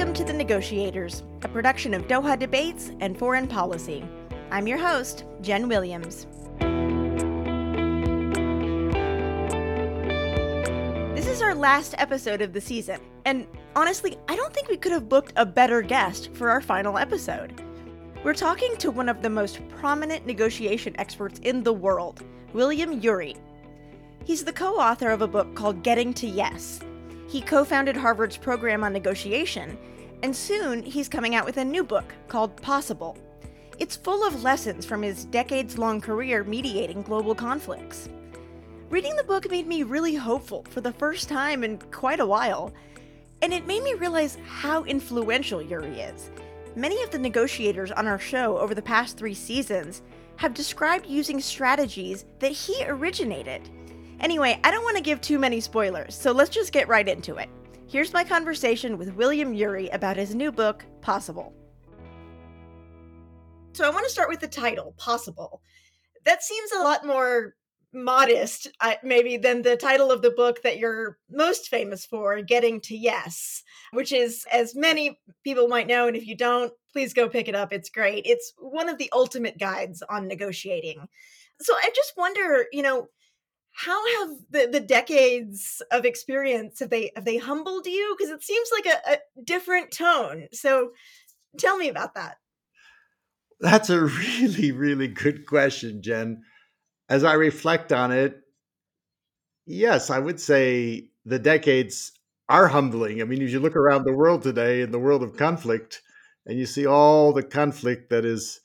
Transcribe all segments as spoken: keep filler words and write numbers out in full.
Welcome to The Negotiators, a production of Doha Debates and Foreign Policy. I'm your host, Jen Williams. This is our last episode of the season, and honestly, I don't think we could have booked a better guest for our final episode. We're talking to one of the most prominent negotiation experts in the world, William Ury. He's the co-author of a book called Getting to Yes. He co-founded Harvard's program on negotiation, and soon he's coming out with a new book called Possible. It's full of lessons from his decades-long career mediating global conflicts. Reading the book made me really hopeful for the first time in quite a while, and it made me realize how influential Ury is. Many of the negotiators on our show over the past three seasons have described using strategies that he originated. Anyway, I don't want to give too many spoilers, so let's just get right into it. Here's my conversation with William Ury about his new book, Possible. So I want to start with the title, Possible. That seems a lot more modest, uh, maybe, than the title of the book that you're most famous for, Getting to Yes, which is, as many people might know, and if you don't, please go pick it up. It's great. It's one of the ultimate guides on negotiating. So I just wonder, you know, how have the, the decades of experience, have they have they humbled you? Because it seems like a, a different tone. So tell me about that. That's a really, really good question, Jen. As I reflect on it, yes, I would say the decades are humbling. I mean, if you look around the world today, in the world of conflict, and you see all the conflict that is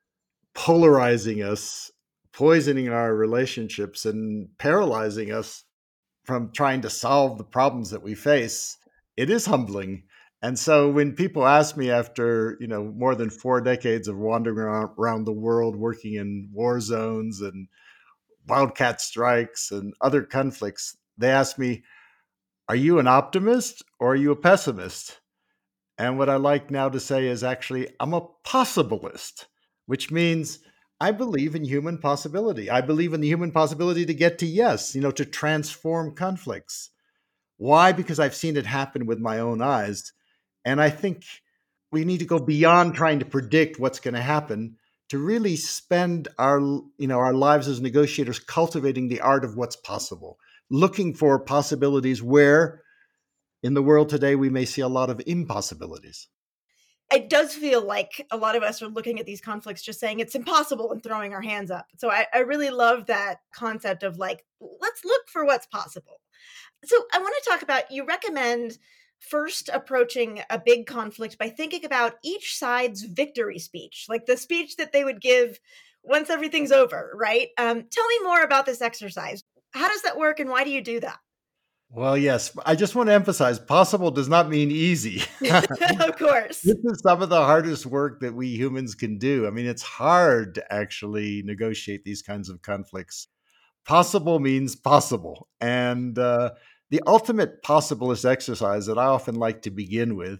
polarizing us, poisoning our relationships and paralyzing us from trying to solve the problems that we face, it is humbling. And so when people ask me after, you know, more than four decades of wandering around, around the world, working in war zones and wildcat strikes and other conflicts, they ask me, are you an optimist or are you a pessimist? And what I like now to say is actually, I'm a possibilist, which means I believe in human possibility. I believe in the human possibility to get to yes, you know, to transform conflicts. Why? Because I've seen it happen with my own eyes. And I think we need to go beyond trying to predict what's going to happen to really spend our, you know, our lives as negotiators cultivating the art of what's possible, looking for possibilities where in the world today we may see a lot of impossibilities. It does feel like a lot of us are looking at these conflicts just saying it's impossible and throwing our hands up. So I, I really love that concept of like, let's look for what's possible. So I want to talk about, you recommend first approaching a big conflict by thinking about each side's victory speech, like the speech that they would give once everything's over, right? Um, tell me more about this exercise. How does that work and why do you do that? Well, yes, I just want to emphasize possible does not mean easy. Of course. This is some of the hardest work that we humans can do. I mean, it's hard to actually negotiate these kinds of conflicts. Possible means possible. And uh, the ultimate possibilist exercise that I often like to begin with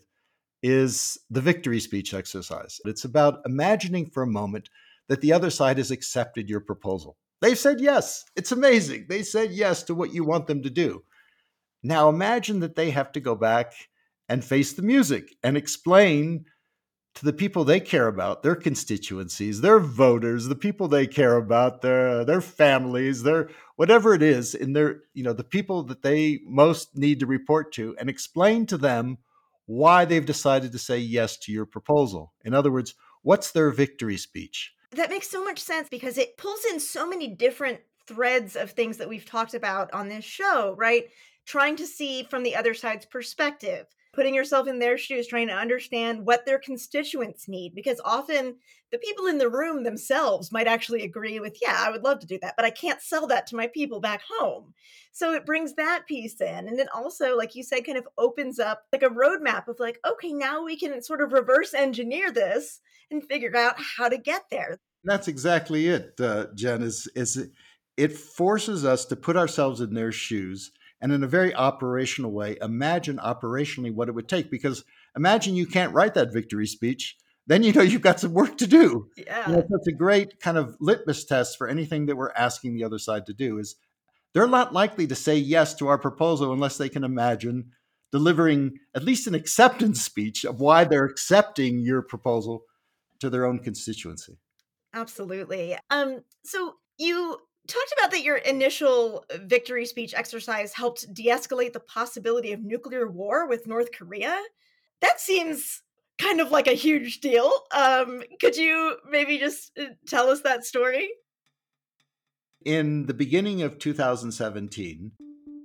is the victory speech exercise. It's about imagining for a moment that the other side has accepted your proposal. They've said yes. It's amazing. They said yes to what you want them to do. Now imagine that they have to go back and face the music and explain to the people they care about, their constituencies, their voters, the people they care about, their their families, their whatever it is, in their, you know, the people that they most need to report to, and explain to them why they've decided to say yes to your proposal. In other words, what's their victory speech? That makes so much sense because it pulls in so many different threads of things that we've talked about on this show, right? Trying to see from the other side's perspective, putting yourself in their shoes, trying to understand what their constituents need, because often the people in the room themselves might actually agree with, yeah, I would love to do that, but I can't sell that to my people back home. So it brings that piece in. And then also, like you said, kind of opens up like a roadmap of like, okay, now we can sort of reverse engineer this and figure out how to get there. That's exactly it, uh, Jen, is, is it forces us to put ourselves in their shoes and in a very operational way, imagine operationally what it would take. Because imagine you can't write that victory speech, then you know you've got some work to do. Yeah. You know, that's a great kind of litmus test for anything that we're asking the other side to do is they're not likely to say yes to our proposal unless they can imagine delivering at least an acceptance speech of why they're accepting your proposal to their own constituency. Absolutely. Um, so you talked about that your initial victory speech exercise helped de-escalate the possibility of nuclear war with North Korea. That seems kind of like a huge deal. Um, could you maybe just uh, tell us that story? In the beginning of two thousand seventeen,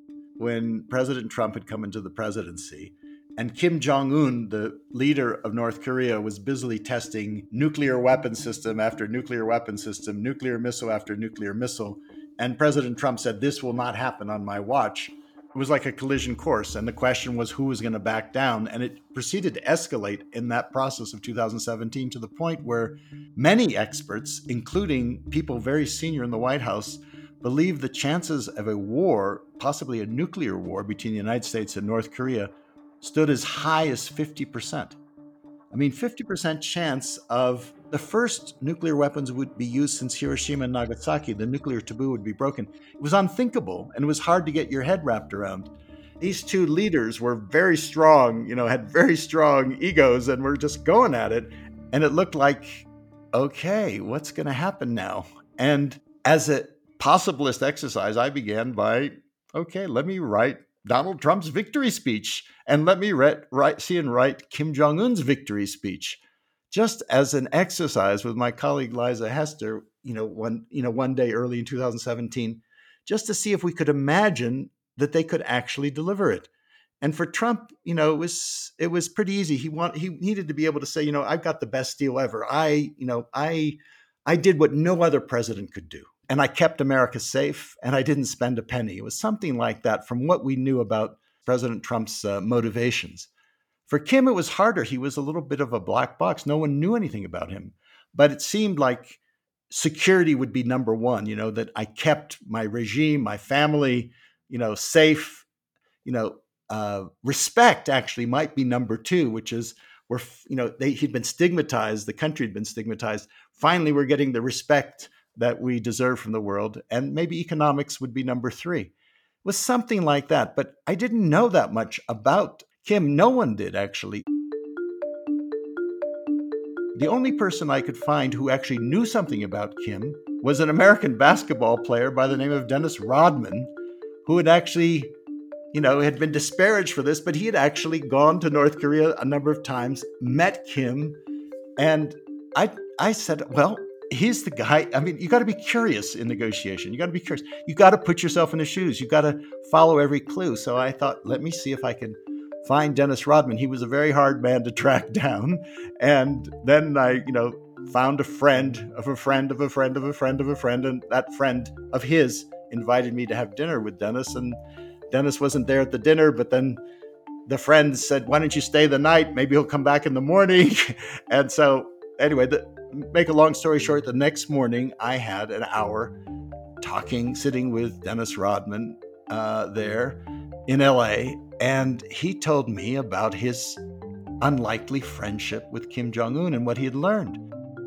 when President Trump had come into the presidency, and Kim Jong-un, the leader of North Korea, was busily testing nuclear weapon system after nuclear weapon system, nuclear missile after nuclear missile. And President Trump said, "This will not happen on my watch." It was like a collision course. And the question was who was going to back down. And it proceeded to escalate in that process of two thousand seventeen to the point where many experts, including people very senior in the White House, believe the chances of a war, possibly a nuclear war between the United States and North Korea, stood as high as fifty percent. I mean, fifty percent chance of the first nuclear weapons would be used since Hiroshima and Nagasaki. The nuclear taboo would be broken. It was unthinkable, and it was hard to get your head wrapped around. These two leaders were very strong, you know, had very strong egos and were just going at it. And it looked like, okay, what's going to happen now? And as a possibilist exercise, I began by, okay, let me write Donald Trump's victory speech, and let me write, write, see and write Kim Jong-un's victory speech, just as an exercise with my colleague Liza Hester. You know, one you know one day early in two thousand seventeen, just to see if we could imagine that they could actually deliver it. And for Trump, you know, it was it was pretty easy. He want he needed to be able to say, you know, I've got the best deal ever. I, you know, I I did what no other president could do. And I kept America safe, and I didn't spend a penny. It was something like that from what we knew about President Trump's uh, motivations. For Kim, it was harder. He was a little bit of a black box. No one knew anything about him. But it seemed like security would be number one, you know, that I kept my regime, my family, you know, safe. You know, uh, respect actually might be number two, which is where, you know, they, he'd been stigmatized. The country had been stigmatized. Finally, we're getting the respect that we deserve from the world. And maybe economics would be number three. It was something like that. But I didn't know that much about Kim. No one did, actually. The only person I could find who actually knew something about Kim was an American basketball player by the name of Dennis Rodman, who had actually, you know, had been disparaged for this, but he had actually gone to North Korea a number of times, met Kim. And I, I said, well, he's the guy. I mean, you got to be curious in negotiation. You got to be curious. You got to put yourself in his shoes. You got to follow every clue. So I thought, let me see if I can find Dennis Rodman. He was a very hard man to track down. And then I, you know, found a friend of a friend of a friend of a friend of a friend. And that friend of his invited me to have dinner with Dennis. And Dennis wasn't there at the dinner, but then the friend said, why don't you stay the night? Maybe he'll come back in the morning. And so anyway, the, make a long story short, the next morning I had an hour talking, sitting with Dennis Rodman uh, there in L A, and he told me about his unlikely friendship with Kim Jong-un and what he had learned.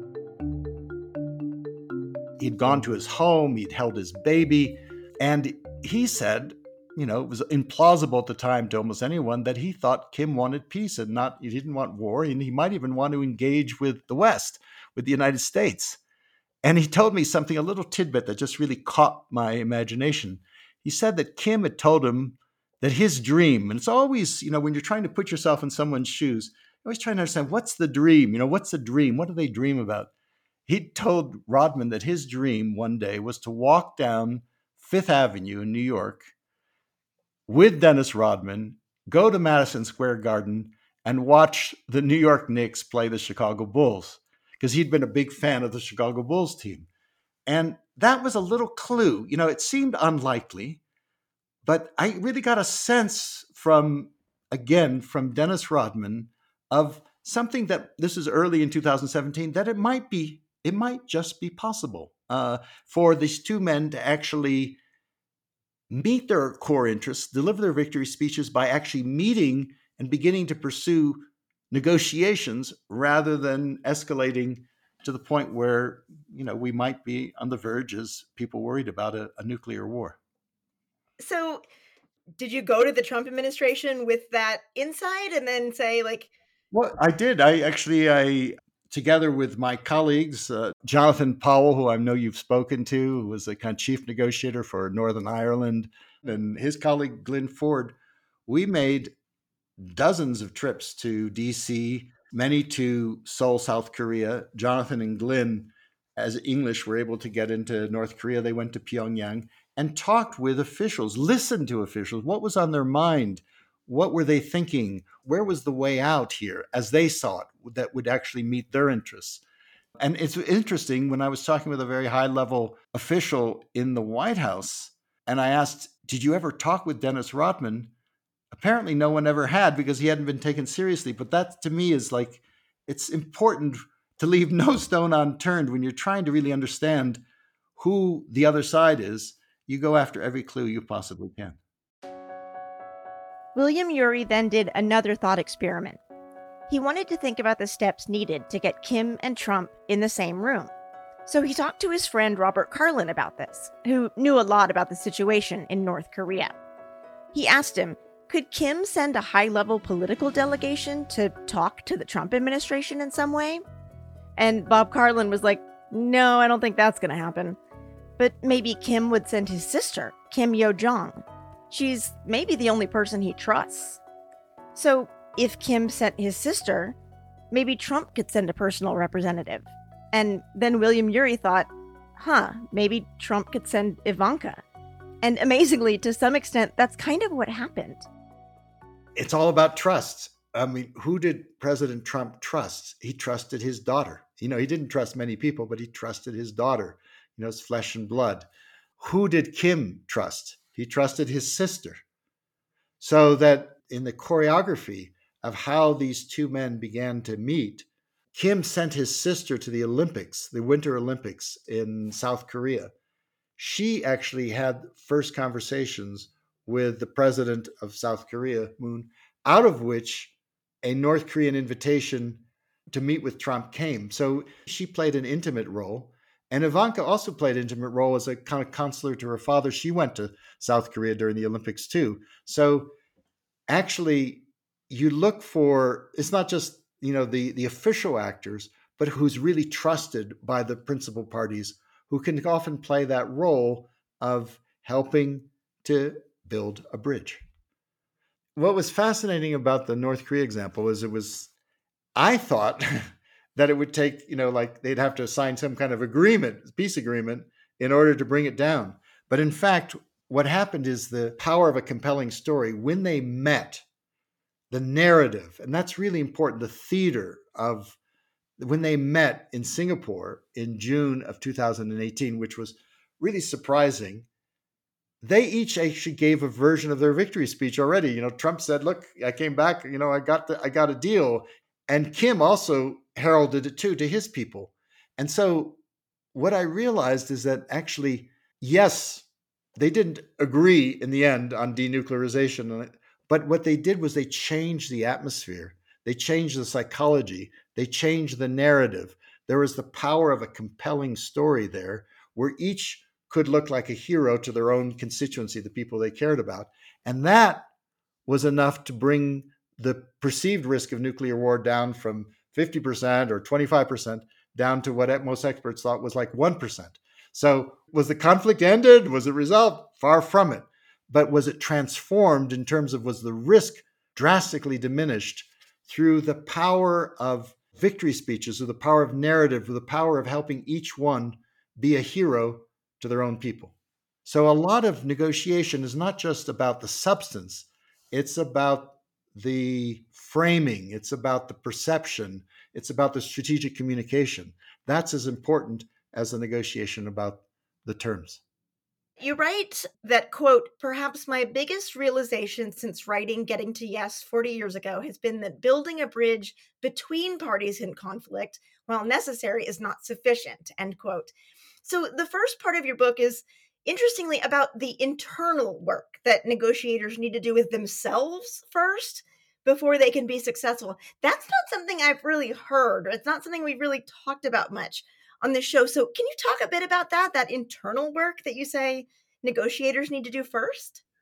He'd gone to his home, he'd held his baby, and he said, you know, it was implausible at the time to almost anyone that he thought Kim wanted peace and not, he didn't want war, and he might even want to engage with the West, with the United States. And he told me something, a little tidbit that just really caught my imagination. He said that Kim had told him that his dream, and it's always, you know, when you're trying to put yourself in someone's shoes, you're always trying to understand, what's the dream? You know, what's the dream? What do they dream about? He told Rodman that his dream one day was to walk down Fifth Avenue in New York with Dennis Rodman, go to Madison Square Garden, and watch the New York Knicks play the Chicago Bulls, because he'd been a big fan of the Chicago Bulls team. And that was a little clue. You know, it seemed unlikely, but I really got a sense from, again, from Dennis Rodman of something that, this is early in two thousand seventeen, that it might be, it might just be possible uh, for these two men to actually meet their core interests, deliver their victory speeches by actually meeting and beginning to pursue negotiations rather than escalating to the point where, you know, we might be on the verge as people worried about a, a nuclear war. So did you go to the Trump administration with that insight and then say, like, Well, I did. I actually, I together with my colleagues, uh, Jonathan Powell, who I know you've spoken to, who was the kind of chief negotiator for Northern Ireland, and his colleague Glyn Ford, we made dozens of trips to D C, many to Seoul, South Korea. Jonathan and Glyn, as English, were able to get into North Korea. They went to Pyongyang and talked with officials, listened to officials. What was on their mind? What were they thinking? Where was the way out here as they saw it that would actually meet their interests? And it's interesting, when I was talking with a very high level official in the White House, and I asked, did you ever talk with Dennis Rodman? Apparently no one ever had, because he hadn't been taken seriously. But that to me is like, it's important to leave no stone unturned when you're trying to really understand who the other side is. You go after every clue you possibly can. William Ury then did another thought experiment. He wanted to think about the steps needed to get Kim and Trump in the same room. So he talked to his friend Robert Carlin about this, who knew a lot about the situation in North Korea. He asked him, could Kim send a high-level political delegation to talk to the Trump administration in some way? And Bob Carlin was like, no, I don't think that's going to happen. But maybe Kim would send his sister, Kim Yo-jong. She's maybe the only person he trusts. So if Kim sent his sister, maybe Trump could send a personal representative. And then William Ury thought, huh, maybe Trump could send Ivanka. And amazingly, to some extent, that's kind of what happened. It's all about trust. I mean, who did President Trump trust? He trusted his daughter. You know, he didn't trust many people, but he trusted his daughter, you know, his flesh and blood. Who did Kim trust? He trusted his sister. So that in the choreography of how these two men began to meet, Kim sent his sister to the Olympics, the Winter Olympics in South Korea. She actually had first conversations with the president of South Korea, Moon, out of which a North Korean invitation to meet with Trump came. So she played an intimate role. And Ivanka also played an intimate role as a kind of counselor to her father. She went to South Korea during the Olympics too. So actually, you look for, it's not just, you know, the, the official actors, but who's really trusted by the principal parties, who can often play that role of helping to build a bridge. What was fascinating about the North Korea example is it was, I thought that it would take, you know, like they'd have to sign some kind of agreement, peace agreement, in order to bring it down. But in fact, what happened is the power of a compelling story. When they met, the narrative, and that's really important, the theater of when they met in Singapore in June of two thousand eighteen, which was really surprising, they each actually gave a version of their victory speech already. You know, Trump said, look, I came back, you know, I got the, I got a deal. And Kim also heralded it too to his people. And so what I realized is that actually, yes, they didn't agree in the end on denuclearization, but what they did was they changed the atmosphere. They changed the psychology. They changed the narrative. There was the power of a compelling story there where each could look like a hero to their own constituency, the people they cared about. And that was enough to bring the perceived risk of nuclear war down from fifty percent or twenty-five percent down to what most experts thought was like one percent. So was the conflict ended? Was it resolved? Far from it. But was it transformed in terms of, was the risk drastically diminished through the power of victory speeches, or the power of narrative, or the power of helping each one be a hero to their own people? So a lot of negotiation is not just about the substance. It's about the framing. It's about the perception. It's about the strategic communication. That's as important as the negotiation about the terms. You write that, quote, perhaps my biggest realization since writing Getting to Yes forty years ago has been that building a bridge between parties in conflict, while necessary, is not sufficient, end quote. So the first part of your book is, interestingly, about the internal work that negotiators need to do with themselves first before they can be successful. That's not something I've really heard. It's not something we've really talked about much on this show. So can you talk a bit about that, that internal work that you say negotiators need to do first?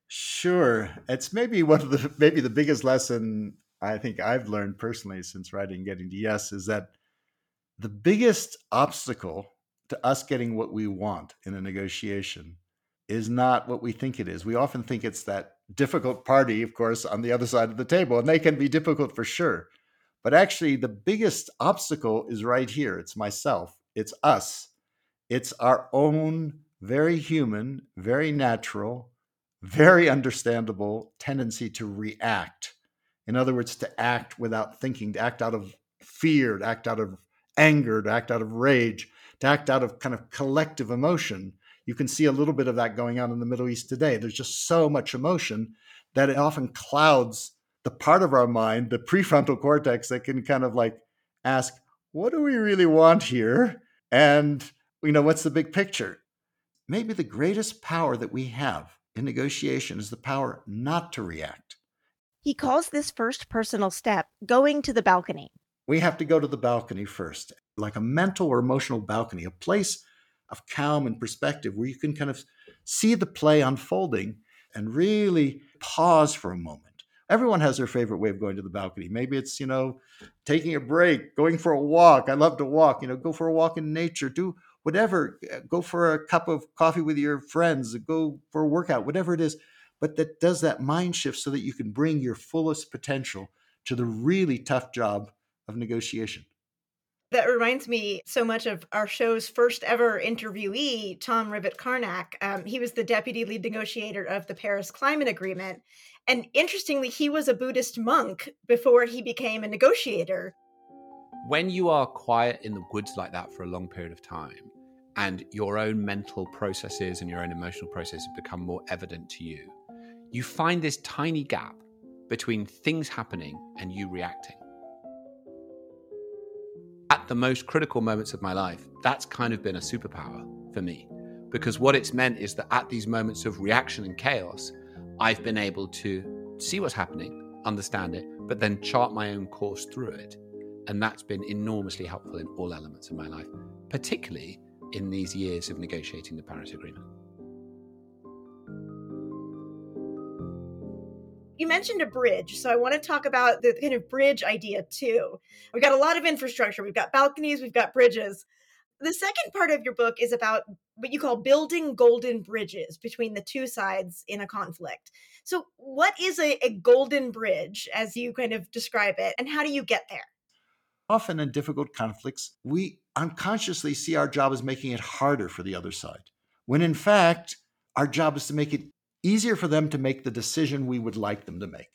Sure. It's maybe one of the maybe the biggest lesson I think I've learned personally since writing Getting to Yes is that the biggest obstacle to us getting what we want in a negotiation is not what we think it is. We often think it's that difficult party, of course, on the other side of the table, and they can be difficult for sure. But actually, the biggest obstacle is right here. It's myself, it's us, it's our own very human, very natural, very understandable tendency to react. In other words, to act without thinking, to act out of fear, to act out of anger, to act out of rage, to act out of kind of collective emotion. You can see a little bit of that going on in the Middle East today. There's just so much emotion that it often clouds the part of our mind, the prefrontal cortex, that can kind of like ask, what do we really want here? And, you know, what's the big picture? Maybe the greatest power that we have in negotiation is the power not to react. He calls this first personal step going to the balcony. We have to go to the balcony first, like a mental or emotional balcony, a place of calm and perspective where you can kind of see the play unfolding and really pause for a moment. Everyone has their favorite way of going to the balcony. Maybe it's, you know, taking a break, going for a walk. I love to walk, you know, go for a walk in nature, do whatever, go for a cup of coffee with your friends, go for a workout, whatever it is. But that does that mind shift so that you can bring your fullest potential to the really tough job of negotiation. That reminds me so much of our show's first ever interviewee, Tom Rivet-Carnac. Um, he was the deputy lead negotiator of the Paris Climate Agreement. And interestingly, he was a Buddhist monk before he became a negotiator. When you are quiet in the woods like that for a long period of time, and your own mental processes and your own emotional processes become more evident to you, you find this tiny gap between things happening and you reacting. At the most critical moments of my life, that's kind of been a superpower for me, because what it's meant is that at these moments of reaction and chaos, I've been able to see what's happening, understand it, but then chart my own course through it. And that's been enormously helpful in all elements of my life, particularly in these years of negotiating the Paris Agreement. You mentioned a bridge, so I want to talk about the kind of bridge idea too. We've got a lot of infrastructure. We've got balconies, we've got bridges. The second part of your book is about what you call building golden bridges between the two sides in a conflict. So what is a, a golden bridge, as you kind of describe it, and how do you get there? Often in difficult conflicts, we unconsciously see our job as making it harder for the other side, when in fact, our job is to make it easier for them to make the decision we would like them to make.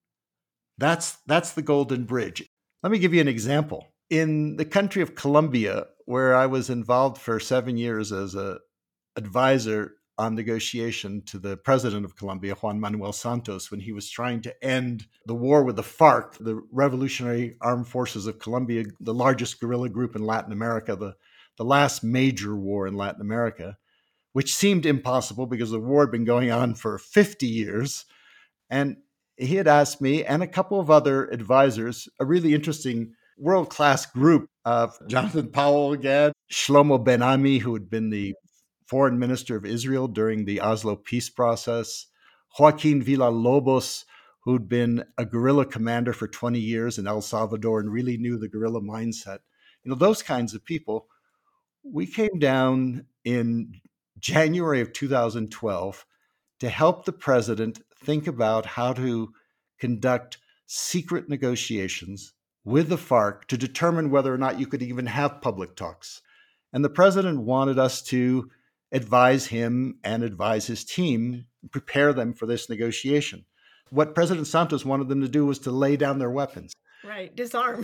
That's, that's the golden bridge. Let me give you an example. In the country of Colombia, where I was involved for seven years as an advisor on negotiation to the president of Colombia, Juan Manuel Santos, when he was trying to end the war with the FARC, the Revolutionary Armed Forces of Colombia, the largest guerrilla group in Latin America, the, the last major war in Latin America, which seemed impossible because the war had been going on for fifty years. And he had asked me and a couple of other advisors, a really interesting world-class group of Jonathan Powell again, Shlomo Ben-Ami, who had been the foreign minister of Israel during the Oslo peace process, Joaquin Villalobos, who'd been a guerrilla commander for twenty years in El Salvador and really knew the guerrilla mindset. You know, those kinds of people. We came down in January of two thousand twelve to help the president think about how to conduct secret negotiations with the FARC to determine whether or not you could even have public talks. And the president wanted us to advise him and advise his team, prepare them for this negotiation. What President Santos wanted them to do was to lay down their weapons. Right, disarm.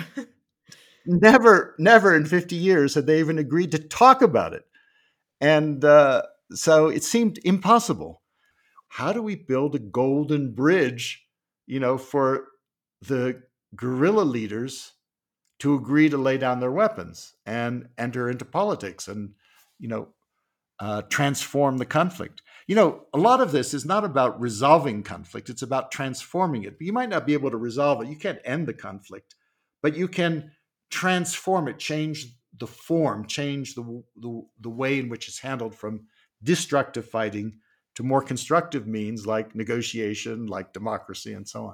Never, never in fifty years had they even agreed to talk about it. And uh, so it seemed impossible. How do we build a golden bridge, you know, for the guerrilla leaders to agree to lay down their weapons and enter into politics and, you know, uh, transform the conflict? You know, a lot of this is not about resolving conflict. It's about transforming it. But you might not be able to resolve it. You can't end the conflict, but you can transform it, change the form, change the, the, the way in which it's handled from destructive fighting to more constructive means like negotiation, like democracy, and so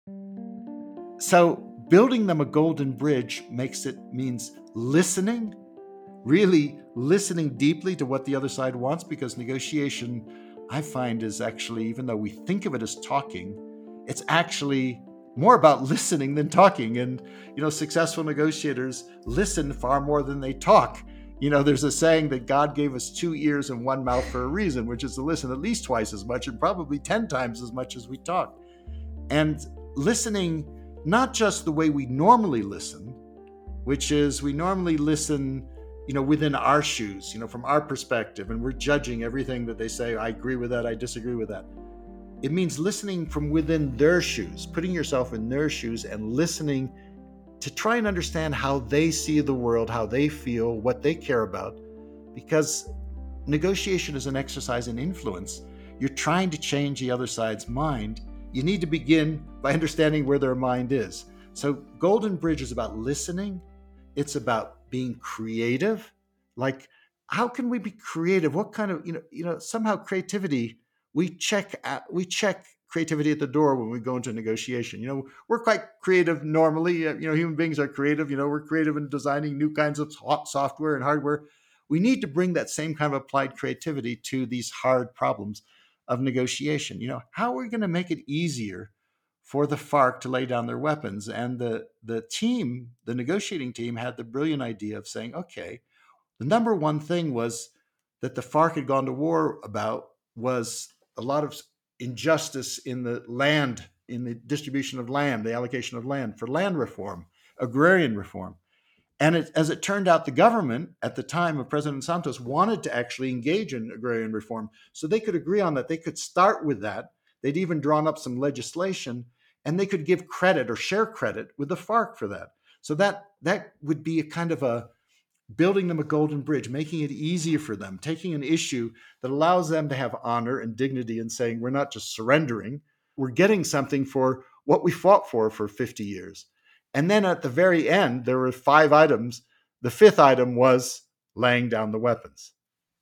on. So building them a golden bridge makes it means listening, really listening deeply to what the other side wants, because negotiation, I find, is actually, even though we think of it as talking, it's actually more about listening than talking. And, you know, successful negotiators listen far more than they talk. You know, there's a saying that God gave us two ears and one mouth for a reason, which is to listen at least twice as much and probably ten times as much as we talk. And listening, not just the way we normally listen, which is we normally listen, you know, within our shoes, you know, from our perspective, and we're judging everything that they say. I agree with that. I disagree with that. It means listening from within their shoes, putting yourself in their shoes and listening to try and understand how they see the world, how they feel, what they care about. Because negotiation is an exercise in influence. You're trying to change the other side's mind. You need to begin by understanding where their mind is. So Golden Bridge is about listening. It's about being creative. Like, how can we be creative? What kind of, you know, you know, somehow creativity, we check at, we check creativity at the door when we go into negotiation. You know, we're quite creative normally. You know, human beings are creative. You know, we're creative in designing new kinds of software and hardware. We need to bring that same kind of applied creativity to these hard problems of negotiation. You know, how are we going to make it easier for the FARC to lay down their weapons? And the, the team, the negotiating team, had the brilliant idea of saying, okay, the number one thing was that the FARC had gone to war about was a lot of injustice in the land, in the distribution of land, the allocation of land, for land reform, agrarian reform. And it, as it turned out, the government at the time of President Santos wanted to actually engage in agrarian reform. So they could agree on that. They could start with that. They'd even drawn up some legislation, and they could give credit or share credit with the FARC for that. So that that would be a kind of a building them a golden bridge, making it easier for them, taking an issue that allows them to have honor and dignity and saying, we're not just surrendering, we're getting something for what we fought for for fifty years. And then at the very end, there were five items. The fifth item was laying down the weapons.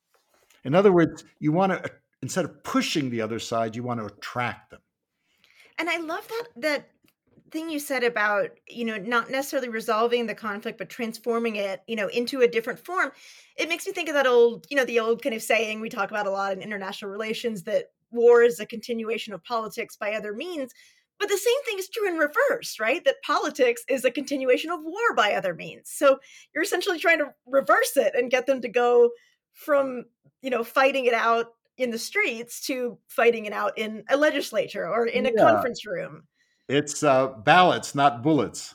In other words, you want to, instead of pushing the other side, you want to attract them. And I love that that thing you said about, you know, not necessarily resolving the conflict, but transforming it, you know, into a different form. It makes me think of that old, you know, the old kind of saying we talk about a lot in international relations, that war is a continuation of politics by other means. But the same thing is true in reverse, right? That politics is a continuation of war by other means. So you're essentially trying to reverse it and get them to go from, you know, fighting it out in the streets to fighting it out in a legislature or in a yeah. conference room. It's uh, ballots, not bullets.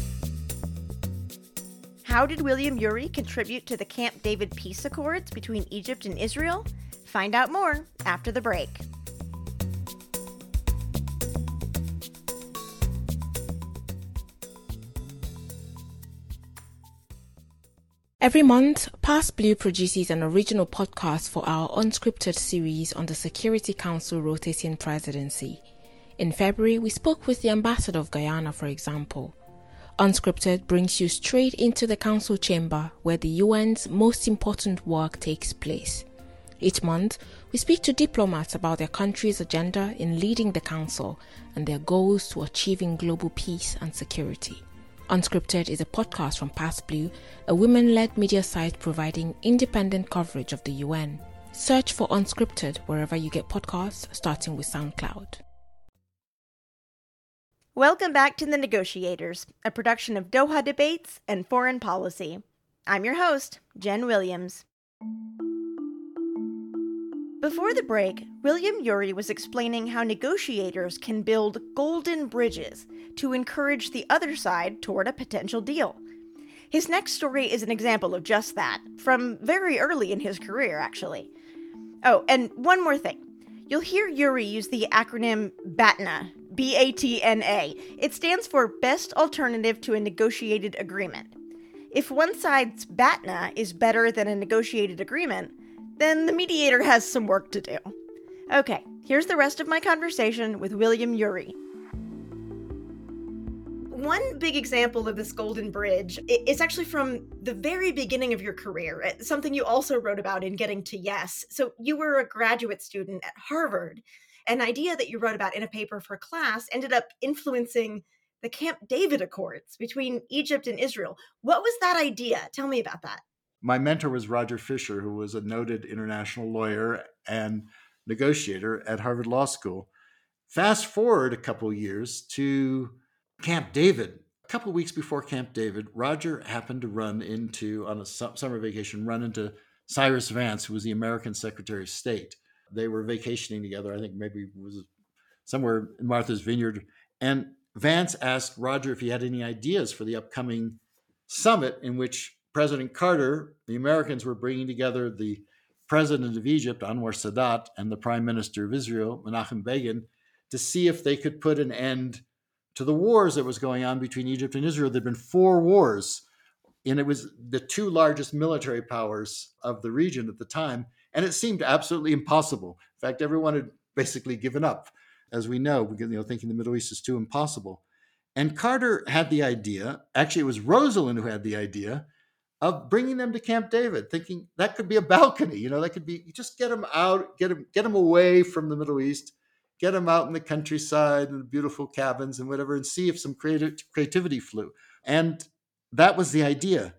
How did William Ury contribute to the Camp David peace accords between Egypt and Israel? Find out more after the break. Every month, Past Blue produces an original podcast for our unscripted series on the Security Council rotating presidency. In February, we spoke with the ambassador of Guyana, for example. Unscripted brings you straight into the council chamber where the U N's most important work takes place. Each month, we speak to diplomats about their country's agenda in leading the council and their goals to achieving global peace and security. Unscripted is a podcast from Past Blue, a women-led media site providing independent coverage of the U N. Search for Unscripted wherever you get podcasts, starting with SoundCloud. Welcome back to The Negotiators, a production of Doha Debates and Foreign Policy. I'm your host, Jen Williams. Before the break, William Ury was explaining how negotiators can build golden bridges to encourage the other side toward a potential deal. His next story is an example of just that, from very early in his career, actually. Oh, and one more thing. You'll hear Ury use the acronym BATNA, B A T N A. It stands for Best Alternative to a Negotiated Agreement. If one side's BATNA is better than a negotiated agreement, then the mediator has some work to do. Okay, here's the rest of my conversation with William Ury. One big example of this golden bridge is actually from the very beginning of your career, something you also wrote about in Getting to Yes. So you were a graduate student at Harvard. An idea that you wrote about in a paper for class ended up influencing the Camp David Accords between Egypt and Israel. What was that idea? Tell me about that. My mentor was Roger Fisher, who was a noted international lawyer and negotiator at Harvard Law School. Fast forward a couple years to Camp David. A couple weeks before Camp David, Roger happened to run into, on a summer vacation, run into Cyrus Vance, who was the American Secretary of State. They were vacationing together. I think maybe it was somewhere in Martha's Vineyard. And Vance asked Roger if he had any ideas for the upcoming summit in which President Carter, the Americans were bringing together the president of Egypt, Anwar Sadat, and the prime minister of Israel, Menachem Begin, to see if they could put an end to the wars that was going on between Egypt and Israel. There'd been four wars, and it was the two largest military powers of the region at the time, and it seemed absolutely impossible. In fact, everyone had basically given up, as we know, because, you know, thinking the Middle East is too impossible. And Carter had the idea, actually it was Rosalind who had the idea, of bringing them to Camp David, thinking that could be a balcony, you know, that could be, just get them out, get them, get them away from the Middle East, get them out in the countryside and the beautiful cabins and whatever, and see if some creative, creativity flew. And that was the idea.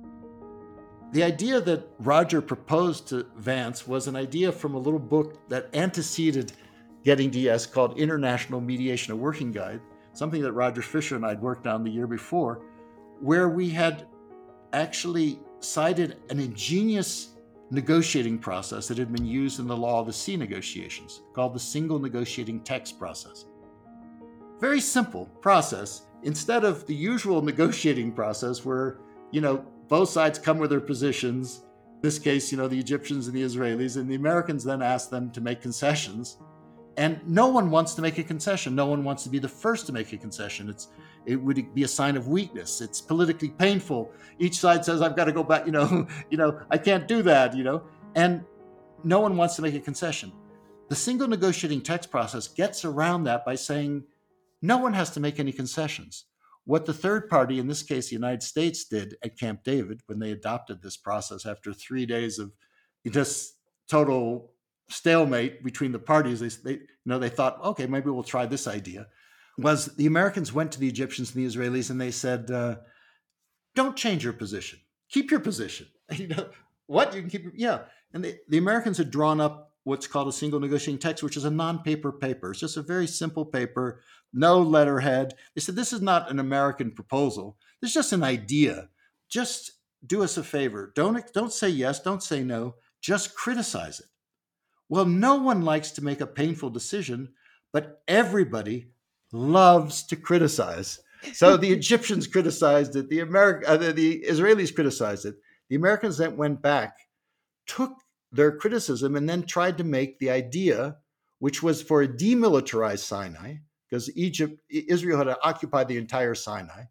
The idea that Roger proposed to Vance was an idea from a little book that anteceded Getting to Yes called International Mediation, a Working Guide, something that Roger Fisher and I had worked on the year before, where we had actually cited an ingenious negotiating process that had been used in the Law of the Sea negotiations, called the single negotiating text process. Very simple process. Instead of the usual negotiating process where, you know, both sides come with their positions, in this case, you know, the Egyptians and the Israelis, and the Americans then ask them to make concessions. And no one wants to make a concession. No one wants to be the first to make a concession. It's It would be a sign of weakness. It's politically painful. Each side says, I've got to go back, you know, you know, I can't do that, you know, and no one wants to make a concession. The single negotiating text process gets around that by saying no one has to make any concessions. What the third party, in this case, the United States, did at Camp David when they adopted this process after three days of just total stalemate between the parties, they, they you know, they thought, okay, maybe we'll try this idea, was the Americans went to the Egyptians and the Israelis and they said, uh, don't change your position. Keep your position. You know, what? You can keep, yeah. And the, the Americans had drawn up what's called a single negotiating text, which is a non-paper paper. It's just a very simple paper, no letterhead. They said, this is not an American proposal. This is just an idea. Just do us a favor. Don't, don't say yes, don't say no, just criticize it. Well, no one likes to make a painful decision, but everybody loves to criticize. So the Egyptians criticized it, the Ameri- uh, the, the Israelis criticized it. The Americans then went back, took their criticism, and then tried to make the idea, which was for a demilitarized Sinai, because Egypt, Israel had occupied the entire Sinai.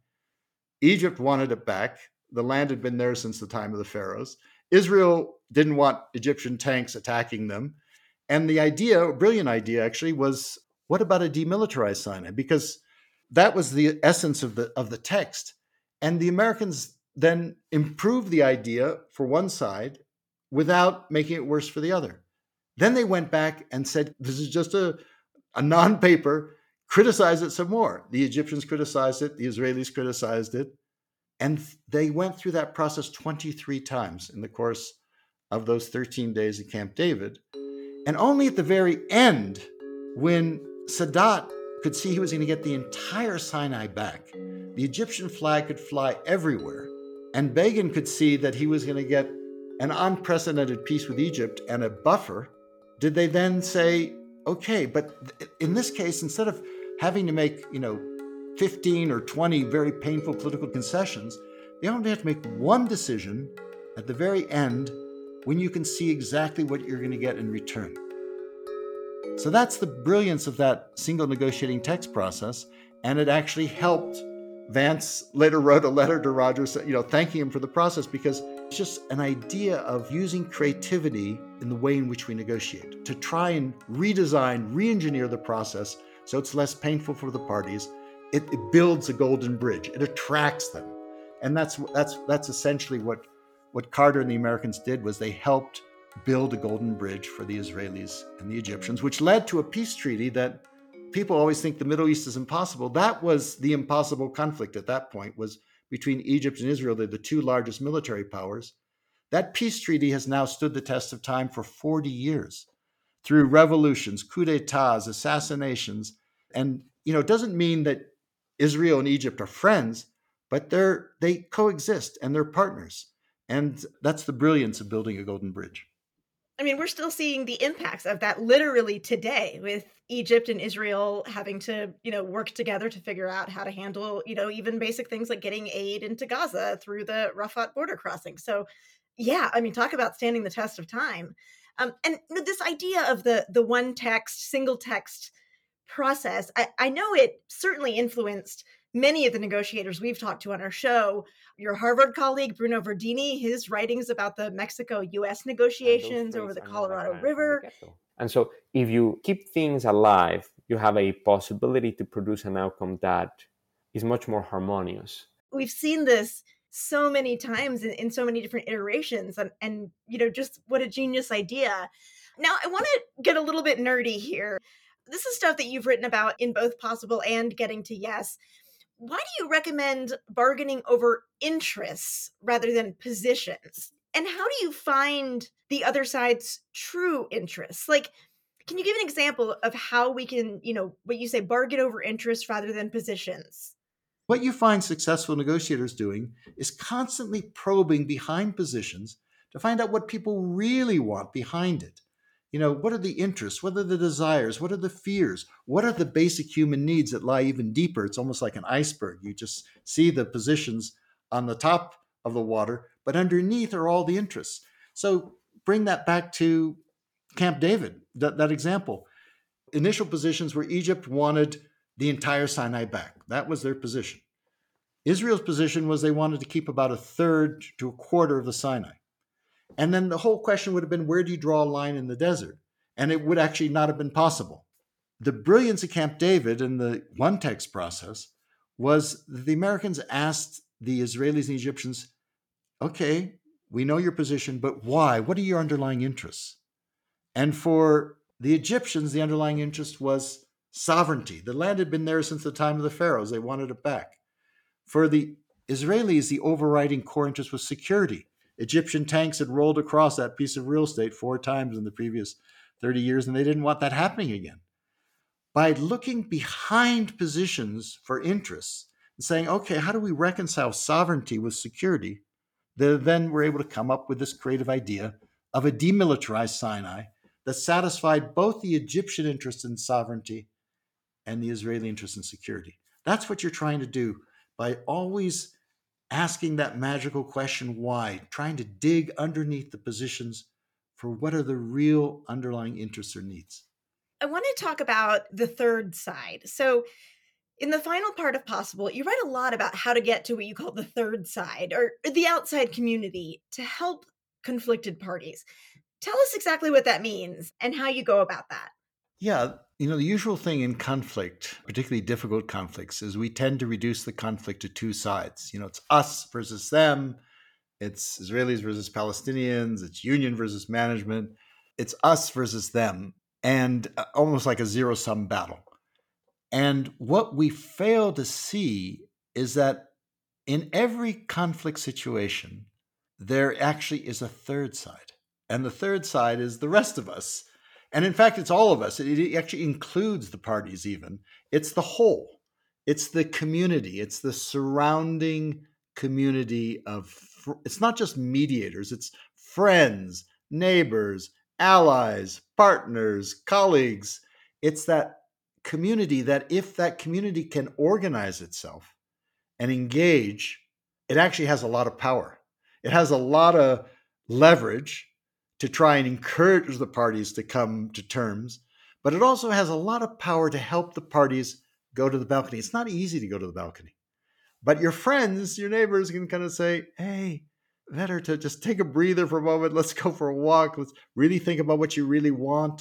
Egypt wanted it back. The land had been there since the time of the pharaohs. Israel didn't want Egyptian tanks attacking them. And the idea, a brilliant idea actually, was what about a demilitarized Sinai? Because that was the essence of the of the text. And the Americans then improved the idea for one side without making it worse for the other. Then they went back and said, this is just a, a non-paper, criticize it some more. The Egyptians criticized it, the Israelis criticized it. And they went through that process twenty-three times in the course of those thirteen days at Camp David. And only at the very end, when Sadat could see he was going to get the entire Sinai back, the Egyptian flag could fly everywhere, and Begin could see that he was going to get an unprecedented peace with Egypt and a buffer, did they then say, okay, but in this case, instead of having to make, you know, fifteen or twenty very painful political concessions, they only have to make one decision at the very end when you can see exactly what you're going to get in return. So that's the brilliance of that single negotiating text process, and it actually helped. Vance later wrote a letter to Roger, you know, thanking him for the process, because it's just an idea of using creativity in the way in which we negotiate to try and redesign, re-engineer the process so it's less painful for the parties, it, it builds a golden bridge. It attracts them. And that's that's that's essentially what, what Carter and the Americans did, was they helped build a golden bridge for the Israelis and the Egyptians, which led to a peace treaty that people always think the Middle East is impossible. That was the impossible conflict at that point, was between Egypt and Israel. They're the two largest military powers. That peace treaty has now stood the test of time for forty years through revolutions, coups d'etats, assassinations. And, you know, it doesn't mean that Israel and Egypt are friends, but they're they coexist and they're partners. And that's the brilliance of building a golden bridge. I mean, we're still seeing the impacts of that literally today, with Egypt and Israel having to, you know, work together to figure out how to handle, you know, even basic things like getting aid into Gaza through the Rafah border crossing. So, yeah, I mean, talk about standing the test of time. Um, and you know, this idea of the the one text, single text process, I, I know it certainly influenced many of the negotiators we've talked to on our show. Your Harvard colleague, Bruno Verdini, his writings about the Mexico-U S negotiations over the Colorado River. And so if you keep things alive, you have a possibility to produce an outcome that is much more harmonious. We've seen this so many times in, in so many different iterations, and, and, you know, just what a genius idea. Now, I want to get a little bit nerdy here. This is stuff that you've written about in both Possible and Getting to Yes. Why do you recommend bargaining over interests rather than positions? And how do you find the other side's true interests? Like, can you give an example of how we can, you know, what you say, bargain over interests rather than positions? What you find successful negotiators doing is constantly probing behind positions to find out what people really want behind it. You know, what are the interests? What are the desires? What are the fears? What are the basic human needs that lie even deeper? It's almost like an iceberg. You just see the positions on the top of the water, but underneath are all the interests. So bring that back to Camp David, that, that example. Initial positions where Egypt wanted the entire Sinai back. That was their position. Israel's position was they wanted to keep about a third to a quarter of the Sinai. And then the whole question would have been, where do you draw a line in the desert? And it would actually not have been possible. The brilliance of Camp David and the one text process was that the Americans asked the Israelis and Egyptians, okay, we know your position, but why? What are your underlying interests? And for the Egyptians, the underlying interest was sovereignty. The land had been there since the time of the pharaohs. They wanted it back. For the Israelis, the overriding core interest was security. Egyptian tanks had rolled across that piece of real estate four times in the previous thirty years, and they didn't want that happening again. By looking behind positions for interests and saying, okay, how do we reconcile sovereignty with security? They then were able to come up with this creative idea of a demilitarized Sinai that satisfied both the Egyptian interest in sovereignty and the Israeli interest in security. That's what you're trying to do by always asking that magical question, why? Trying to dig underneath the positions for what are the real underlying interests or needs. I want to talk about the third side. So in the final part of Possible, you write a lot about how to get to what you call the third side, or the outside community, to help conflicted parties. Tell us exactly what that means and how you go about that. Yeah, you know, the usual thing in conflict, particularly difficult conflicts, is we tend to reduce the conflict to two sides. You know, it's us versus them. It's Israelis versus Palestinians. It's union versus management. It's us versus them, and almost like a zero-sum battle. And what we fail to see is that in every conflict situation, there actually is a third side. And the third side is the rest of us. And in fact, it's all of us. It actually includes the parties even. It's the whole. It's the community. It's the surrounding community of, it's not just mediators. It's friends, neighbors, allies, partners, colleagues. It's that community that if that community can organize itself and engage, it actually has a lot of power. It has a lot of leverage to try and encourage the parties to come to terms, but it also has a lot of power to help the parties go to the balcony. It's not easy to go to the balcony, but your friends, your neighbors can kind of say, hey, better to just take a breather for a moment. Let's go for a walk. Let's really think about what you really want.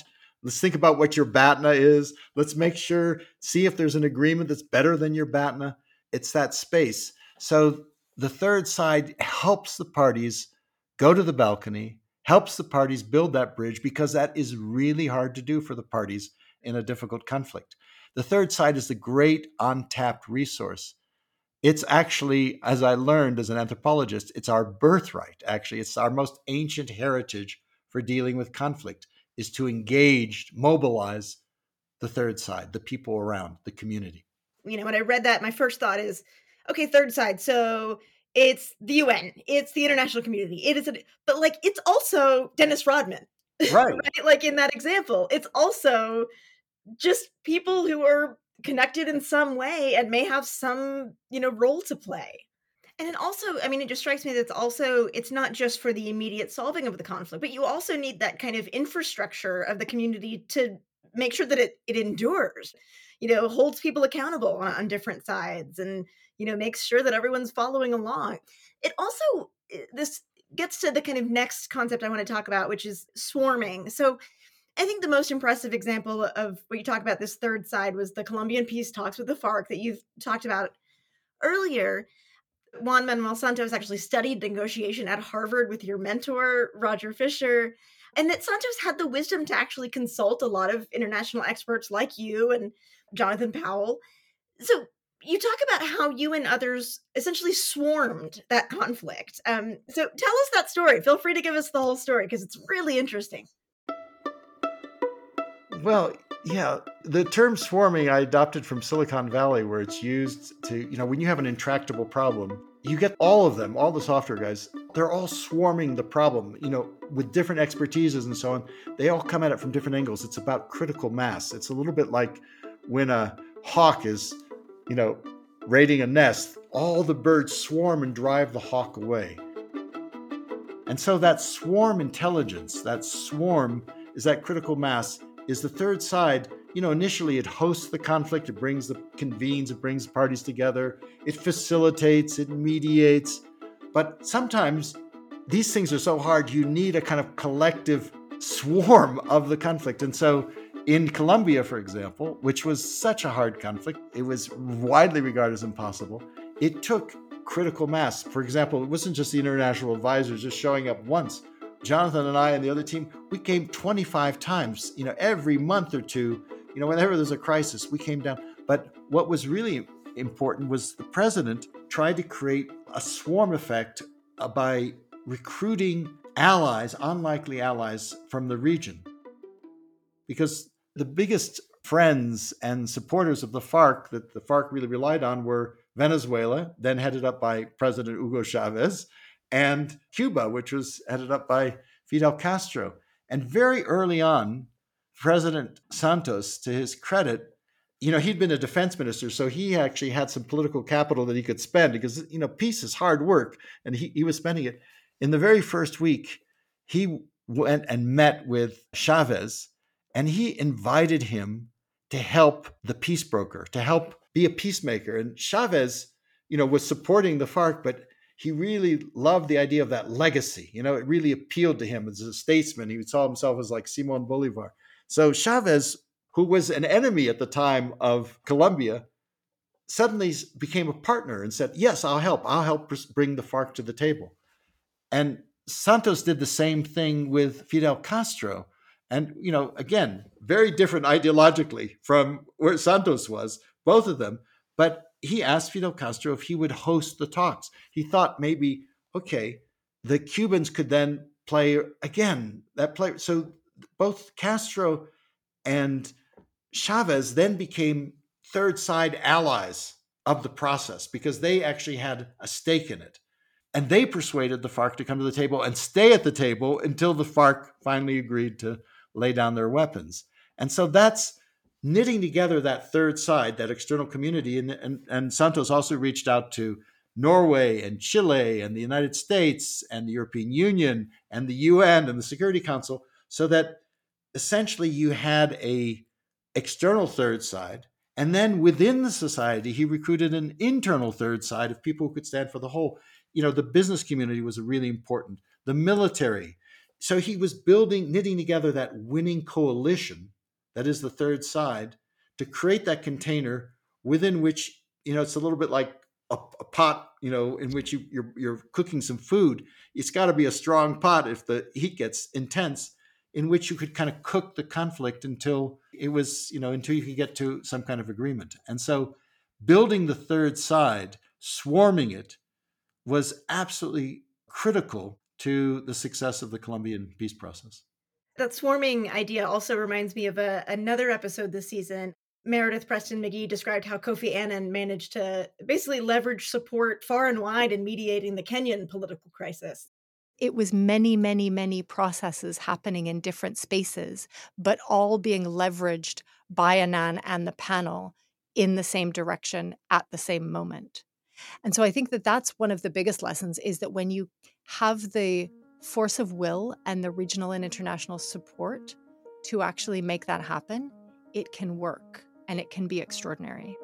Let's think about what your B A T N A is. Let's make sure, see if there's an agreement that's better than your B A T N A. It's that space. So the third side helps the parties go to the balcony, helps the parties build that bridge, because that is really hard to do for the parties in a difficult conflict. The third side is the great untapped resource. It's actually, as I learned as an anthropologist, it's our birthright, actually. It's our most ancient heritage for dealing with conflict, is to engage, mobilize the third side, the people around, the community. You know, when I read that, my first thought is, okay, third side. So it's the U N, it's the international community. It is, a, but like, it's also Dennis Rodman, right? right? Like in that example, it's also just people who are connected in some way and may have some, you know, role to play. And it also, I mean, it just strikes me that it's also, it's not just for the immediate solving of the conflict, but you also need that kind of infrastructure of the community to make sure that it, it endures, you know, holds people accountable on, on different sides, and, you know, makes sure that everyone's following along. It also, this gets to the kind of next concept I want to talk about, which is swarming. So I think the most impressive example of what you talk about, this third side, was the Colombian peace talks with the FARC that you've talked about earlier. Juan Manuel Santos actually studied negotiation at Harvard with your mentor, Roger Fisher, and that Santos had the wisdom to actually consult a lot of international experts like you and Jonathan Powell. So you talk about how you and others essentially swarmed that conflict. Um, so tell us that story. Feel free to give us the whole story, because it's really interesting. Well, yeah, the term swarming I adopted from Silicon Valley, where it's used to, you know, when you have an intractable problem, you get all of them, all the software guys, they're all swarming the problem, you know, with different expertises and so on. They all come at it from different angles. It's about critical mass. It's a little bit like when a hawk is, you know, raiding a nest, all the birds swarm and drive the hawk away. And so that swarm intelligence, that swarm is that critical mass, is the third side. You know, initially it hosts the conflict, it brings the convenes, it brings the parties together, it facilitates, it mediates. But sometimes these things are so hard, you need a kind of collective swarm of the conflict. And so in Colombia, for example, which was such a hard conflict, it was widely regarded as impossible. It took critical mass. For example, it wasn't just the international advisors just showing up once. Jonathan and I and the other team, we came twenty-five times, you know, every month or two, you know, whenever there's a crisis, we came down. But what was really important was the president tried to create a swarm effect by recruiting allies, unlikely allies from the region. Because the biggest friends and supporters of the FARC that the FARC really relied on were Venezuela, then headed up by President Hugo Chavez, and Cuba, which was headed up by Fidel Castro. And very early on, President Santos, to his credit, you know, he'd been a defense minister, so he actually had some political capital that he could spend, because, you know, peace is hard work, and he, he was spending it. In the very first week, he went and met with Chavez, and he invited him to help the peace broker, to help be a peacemaker. And Chavez, you know, was supporting the FARC, but he really loved the idea of that legacy. You know, it really appealed to him as a statesman. He saw himself as like Simon Bolivar. So Chavez, who was an enemy at the time of Colombia, suddenly became a partner and said, yes, I'll help. I'll help bring the FARC to the table. And Santos did the same thing with Fidel Castro. And, you know, again, very different ideologically from where Santos was, both of them. But he asked Fidel Castro if he would host the talks. He thought maybe, okay, the Cubans could then play again, that play. So both Castro and Chavez then became third side allies of the process, because they actually had a stake in it. And they persuaded the FARC to come to the table and stay at the table until the FARC finally agreed to lay down their weapons. And so that's knitting together that third side, that external community. And, and, and Santos also reached out to Norway and Chile and the United States and the European Union and the U N and the Security Council, so that essentially you had a external third side. And then within the society, he recruited an internal third side of people who could stand for the whole. You know, the business community was really important, the military. So he was building, knitting together that winning coalition that is the third side, to create that container within which, you know, it's a little bit like a, a pot, you know, in which you, you're, you're cooking some food. It's got to be a strong pot if the heat gets intense, in which you could kind of cook the conflict until it was, you know, until you could get to some kind of agreement. And so building the third side, swarming it, was absolutely critical to the success of the Colombian peace process. That swarming idea also reminds me of a, another episode this season. Meredith Preston McGee described how Kofi Annan managed to basically leverage support far and wide in mediating the Kenyan political crisis. It was many, many, many processes happening in different spaces, but all being leveraged by Annan and the panel in the same direction at the same moment. And so I think that that's one of the biggest lessons, is that when you have the force of will and the regional and international support to actually make that happen, it can work and it can be extraordinary.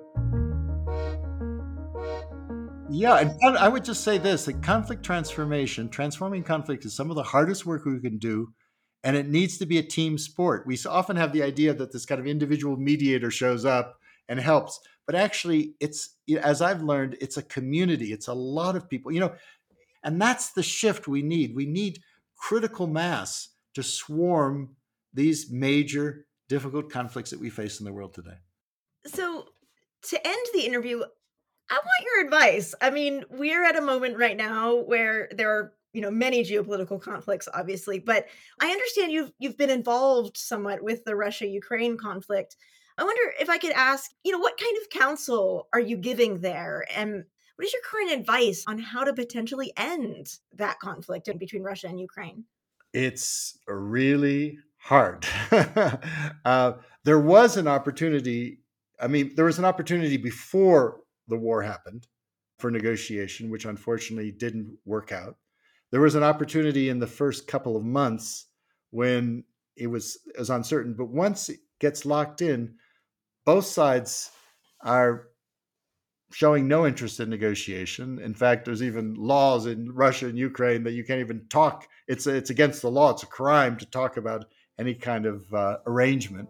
Yeah, and I would just say this, that conflict transformation, transforming conflict is some of the hardest work we can do, and it needs to be a team sport. We often have the idea that this kind of individual mediator shows up and helps, but actually it's, as I've learned, it's a community. It's a lot of people, you know, and that's the shift we need. We need critical mass to swarm these major, difficult conflicts that we face in the world today. So to end the interview, I want your advice. I mean, we're at a moment right now where there are, you know, many geopolitical conflicts, obviously, but I understand you've you've been involved somewhat with the Russia-Ukraine conflict. I wonder if I could ask, you know, what kind of counsel are you giving there? And what is your current advice on how to potentially end that conflict in between Russia and Ukraine? It's really hard. uh, there was an opportunity. I mean, there was an opportunity before the war happened for negotiation, which unfortunately didn't work out. There was an opportunity in the first couple of months when it was, it was uncertain. But once it gets locked in, both sides are showing no interest in negotiation. In fact, there's even laws in Russia and Ukraine that you can't even talk. It's it's against the law. It's a crime to talk about any kind of uh, arrangement.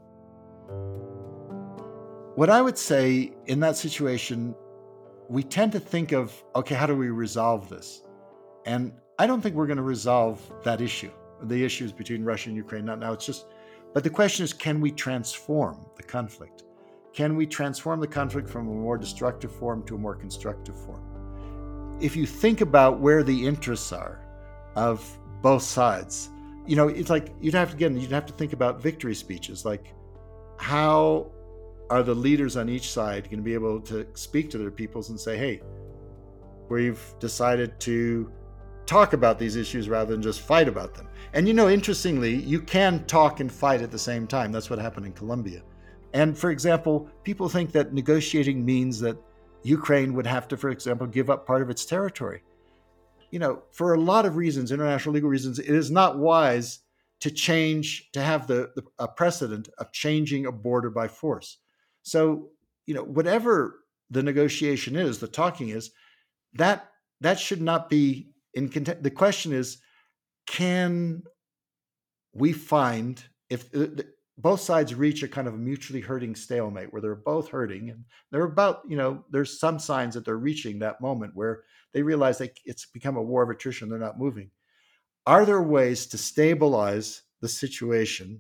What I would say in that situation, we tend to think of, okay, how do we resolve this? And I don't think we're going to resolve that issue, the issues between Russia and Ukraine. Not now. It's just, but the question is, can we transform the conflict? Can we transform the conflict from a more destructive form to a more constructive form? If you think about where the interests are of both sides, you know, it's like you'd have to, again, you'd have to think about victory speeches. Like, how are the leaders on each side going to be able to speak to their peoples and say, hey, we've decided to talk about these issues rather than just fight about them? And, you know, interestingly, you can talk and fight at the same time. That's what happened in Colombia. And for example, people think that negotiating means that Ukraine would have to, for example, give up part of its territory. You know, for a lot of reasons, international legal reasons, it is not wise to change, to have the, the a precedent of changing a border by force. So, you know, whatever the negotiation is, the talking is, that that should not be in content. The question is, can we find, if the, both sides reach a kind of a mutually hurting stalemate where they're both hurting, and they're about, you know, there's some signs that they're reaching that moment where they realize that it's become a war of attrition, they're not moving. Are there ways to stabilize the situation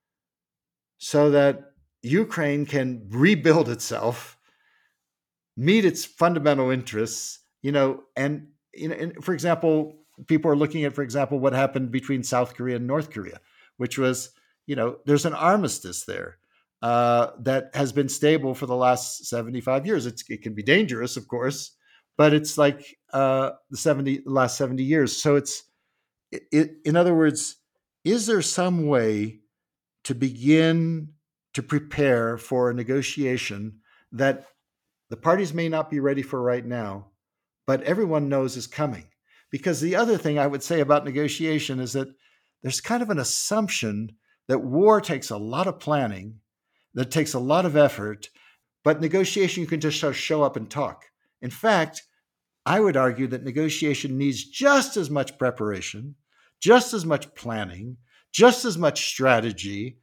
so that Ukraine can rebuild itself, meet its fundamental interests, you know, and, you know, and for example, people are looking at, for example, what happened between South Korea and North Korea, which was, you know, there's an armistice there uh, that has been stable for the last seventy-five years. It's, it can be dangerous, of course, but it's like uh, the seventy last seventy years. So it's, it, it, in other words, is there some way to begin to prepare for a negotiation that the parties may not be ready for right now, but everyone knows is coming? Because the other thing I would say about negotiation is that there's kind of an assumption that war takes a lot of planning, that takes a lot of effort, but negotiation, you can just show up and talk. In fact, I would argue that negotiation needs just as much preparation, just as much planning, just as much strategy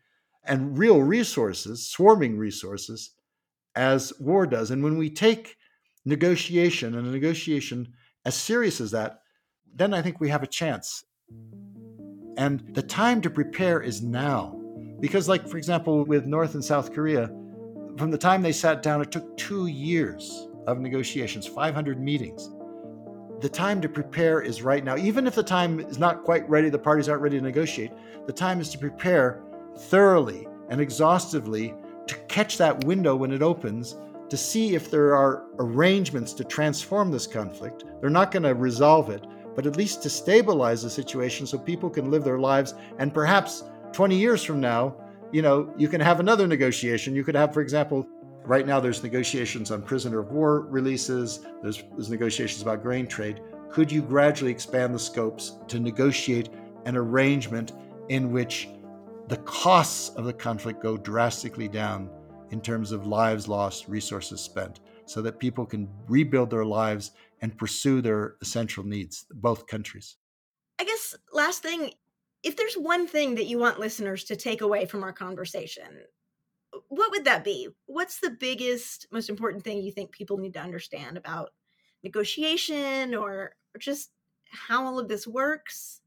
and real resources, swarming resources, as war does. And when we take negotiation and a negotiation as serious as that, then I think we have a chance. And the time to prepare is now. Because, like, for example, with North and South Korea, from the time they sat down, it took two years of negotiations, five hundred meetings. The time to prepare is right now. Even if the time is not quite ready, the parties aren't ready to negotiate, the time is to prepare thoroughly and exhaustively to catch that window when it opens, to see if there are arrangements to transform this conflict. They're not going to resolve it, but at least to stabilize the situation so people can live their lives. And perhaps twenty years from now, you know, you can have another negotiation. You could have, for example, right now there's negotiations on prisoner of war releases. There's, there's negotiations about grain trade. Could you gradually expand the scopes to negotiate an arrangement in which the costs of the conflict go drastically down in terms of lives lost, resources spent, so that people can rebuild their lives and pursue their essential needs, both countries? I guess last thing, if there's one thing that you want listeners to take away from our conversation, what would that be? What's the biggest, most important thing you think people need to understand about negotiation or just how all of this works?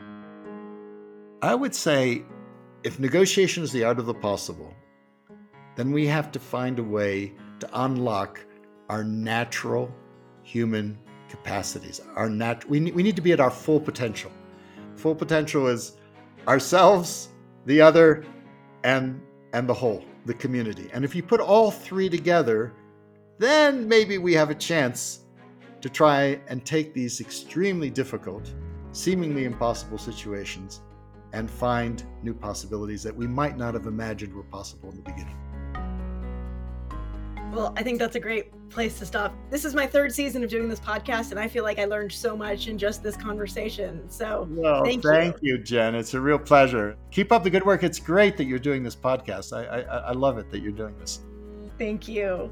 I would say if negotiation is the art of the possible, then we have to find a way to unlock our natural human capacities. Our nat- we, we need to be at our full potential. Full potential is ourselves, the other, and, and the whole, the community. And if you put all three together, then maybe we have a chance to try and take these extremely difficult, seemingly impossible situations and find new possibilities that we might not have imagined were possible in the beginning. Well, I think that's a great place to stop. This is my third season of doing this podcast, and I feel like I learned so much in just this conversation. So well, thank, thank you. you, Jen. It's a real pleasure. Keep up the good work. It's great that you're doing this podcast. I, I, I love it that you're doing this. Thank you.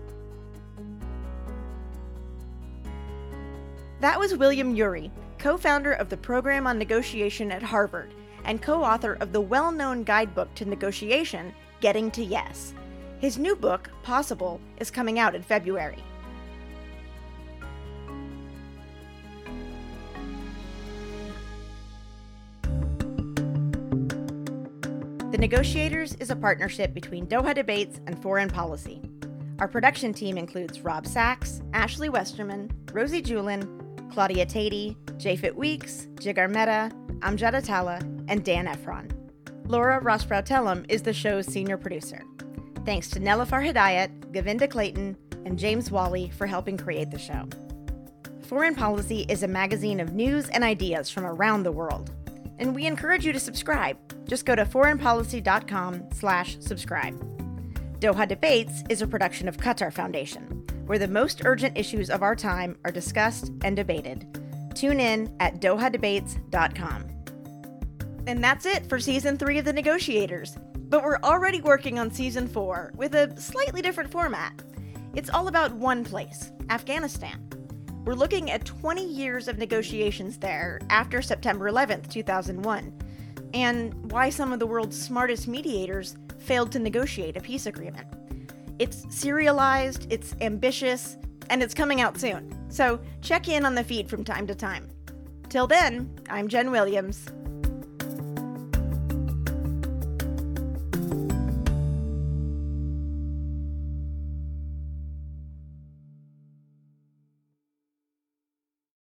That was William Ury, co-founder of the Program on Negotiation at Harvard and co-author of the well-known guidebook to negotiation, Getting to Yes. His new book, Possible, is coming out in February. The Negotiators is a partnership between Doha Debates and Foreign Policy. Our production team includes Rob Sachs, Ashley Westerman, Rosie Julin, Claudia Tatey, Jafet Weeks, Jigar Mehta, Amjad Atala, and Dan Efron. Laura Rosbrow-Telem is the show's senior producer. Thanks to Nelifar Hidayat, Govinda Clayton, and James Wally for helping create the show. Foreign Policy is a magazine of news and ideas from around the world, and we encourage you to subscribe. Just go to foreignpolicy.com slash subscribe. Doha Debates is a production of Qatar Foundation, where the most urgent issues of our time are discussed and debated. Tune in at doha debates dot com. And that's it for Season three of The Negotiators. But we're already working on Season four with a slightly different format. It's all about one place, Afghanistan. We're looking at twenty years of negotiations there after September eleventh, two thousand one, and why some of the world's smartest mediators failed to negotiate a peace agreement. It's serialized, it's ambitious, and it's coming out soon. So check in on the feed from time to time. Till then, I'm Jen Williams.